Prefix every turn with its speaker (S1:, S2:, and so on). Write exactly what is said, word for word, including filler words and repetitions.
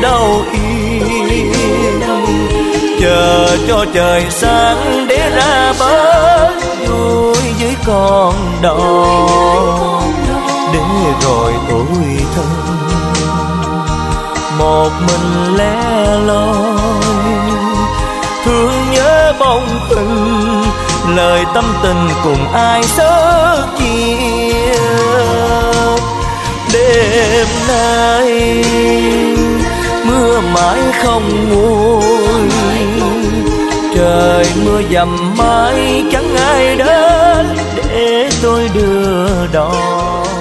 S1: đâu yên, chờ cho trời sáng để ra bến vui với con đò. Để rồi tuổi thân một mình lẻ loi, thương nhớ bóng hình lời tâm tình cùng ai sớt chia. Đêm nay mưa mãi không nguôi, trời mưa dầm mãi chẳng ai đến để tôi đưa đò.